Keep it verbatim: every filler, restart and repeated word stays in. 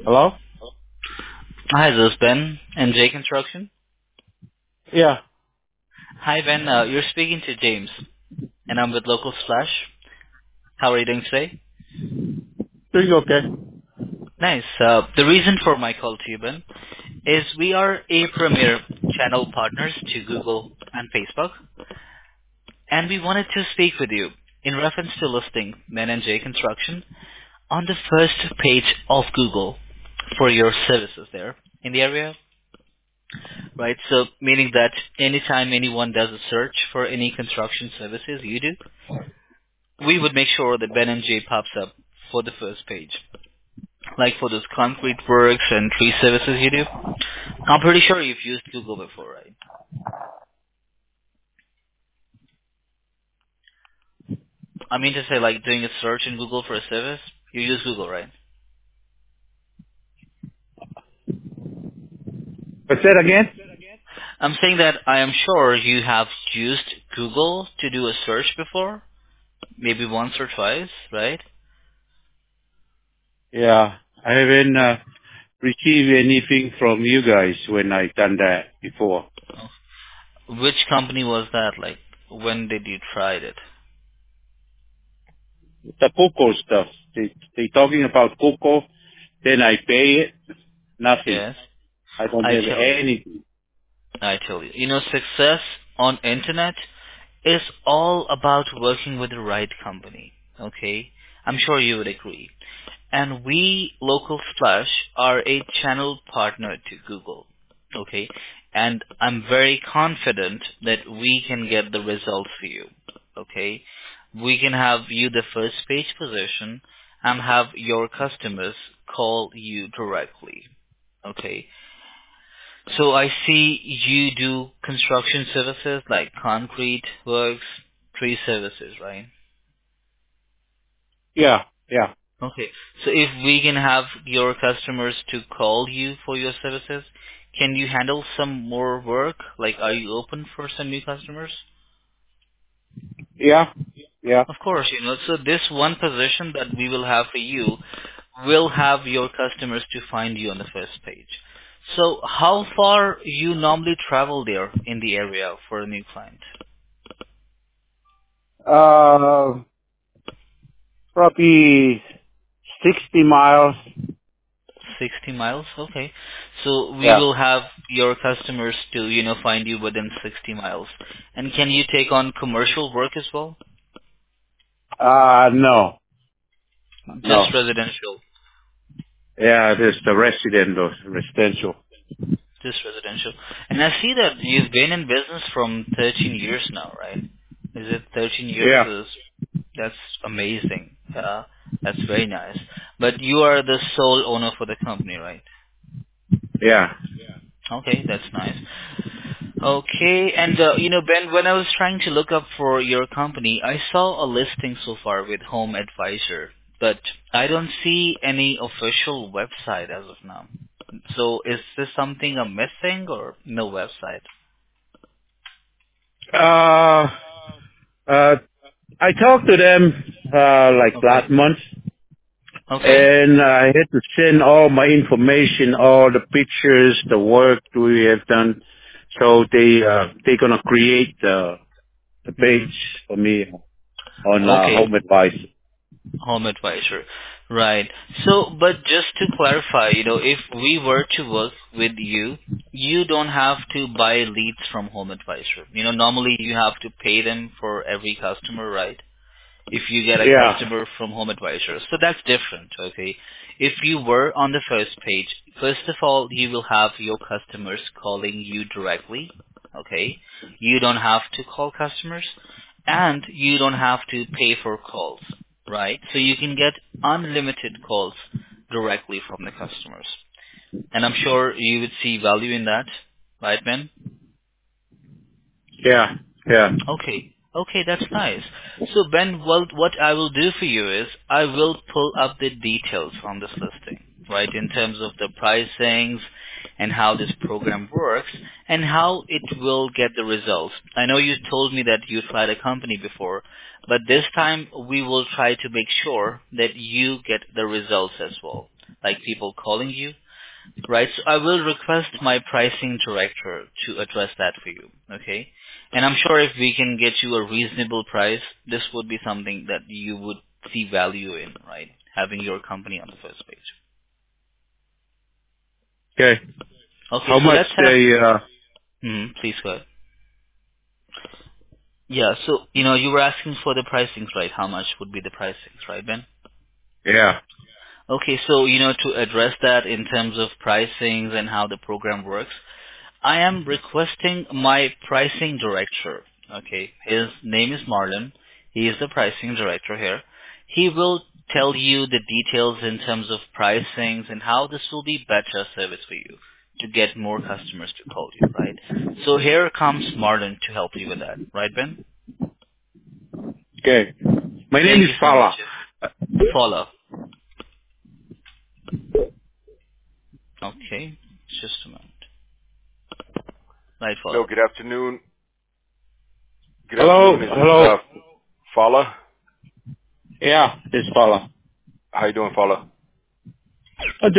Hello? Hi, this is Ben, N J Construction. Yeah, Hi, Ben. Uh, you're speaking to James, and I'm with Local Splash. How are you doing today? doing okay. Nice. Uh, the reason for my call to you, Ben, is we are a premier channel partners to Google and Facebook, and we wanted to speak with you in reference to listing Ben N J Construction on the first page of Google for your services there in the area. Right, so meaning that anytime anyone does a search for any construction services you do, we would make sure that Ben and J pops up for the first page. Like for those concrete works and tree services you do. I'm pretty sure you've used Google before, right? I mean to say like doing a search in Google for a service, you use Google, right? What's that again? I'm saying that I am sure you have used Google to do a search before, maybe once or twice, right? Yeah, I haven't uh, received anything from you guys when I done that before. Which company was that? Like, when did you try it? The cocoa stuff. They they talking about cocoa, then I pay it. Nothing. Yes. I don't I have tell you. anything. I tell you. You know, success on internet is all about working with the right company. Okay? I'm sure you would agree. And we, Local Splash, are a channel partner to Google. Okay? And I'm very confident that we can get the results for you. Okay? We can have you the first page position and have your customers call you directly. Okay? So I see you do construction services like concrete works, tree services, right? Yeah, yeah. Okay. So if we can have your customers to call you for your services, can you handle some more work? Like, are you open for some new customers? Yeah, yeah. Of course, you know, so this one position that we will have for you will have your customers to find you on the first page. So how far you normally travel there in the area for a new client? Uh, probably sixty miles. sixty miles? Okay. So we Yeah. will have your customers to, you know, find you within sixty miles. And can you take on commercial work as well? Uh, no, Just no. residential. Yeah, there's the resident or residential. Just residential. And I see that you've been in business from thirteen years now, right? Is it thirteen years? Yeah, Is That's amazing. Uh, that's very nice. But you are the sole owner for the company, right? yeah. Okay, that's nice. Okay, and uh, you know, Ben, when I was trying to look up for your company, I saw a listing so far with Home Advisor, but I don't see any official website as of now. So is this something I'm missing or no website? Uh, uh, I talked to them uh, like Okay. last month, Okay. and I had to send all my information, all the pictures, the work we have done. So they uh, they're gonna create the the hmm page for me on uh, Okay. Home Advice. Home advisor. Right. So, but just to clarify, you know, if we were to work with you, you don't have to buy leads from Home Advisor. You know, normally you have to pay them for every customer, right? If you get a Yeah, customer from Home Advisor. So that's different, okay? If you were on the first page, first of all, you will have your customers calling you directly, okay? You don't have to call customers, and you don't have to pay for calls, right? So you can get unlimited calls directly from the customers. And I'm sure you would see value in that, right, Ben? yeah, yeah, Okay. Okay, that's nice. So Ben, well, what I will do for you is I will pull up the details on this listing, right, in terms of the pricings and how this program works and how it will get the results. I know you told me that you tried a company before, but this time we will try to make sure that you get the results as well. like people calling you, right? So I will request my pricing director to address that for you, okay? And I'm sure if we can get you a reasonable price, this would be something that you would see value in, right? Having your company on the first page. Okay. Okay, How so much let's have. they? Uh, Hmm, please go ahead. Yeah, so you know you were asking for the pricings, right? How much would be the pricings, right, Ben? yeah. Okay, so you know to address that in terms of pricings and how the program works, I am requesting my pricing director. Okay, his name is Marlon. He is the pricing director here. He will tell you the details in terms of pricings and how this will be better service for you to get more customers to call you, right? So here comes Marlon to help you with that, right, Ben? Okay. My name Thank is you so much. Fala. Follow. Okay, just a moment. Right, Hello, follow. good afternoon. Good Hello. afternoon. Is this Hello. uh, Fala? Yeah, it's Fala. How you doing, Fala?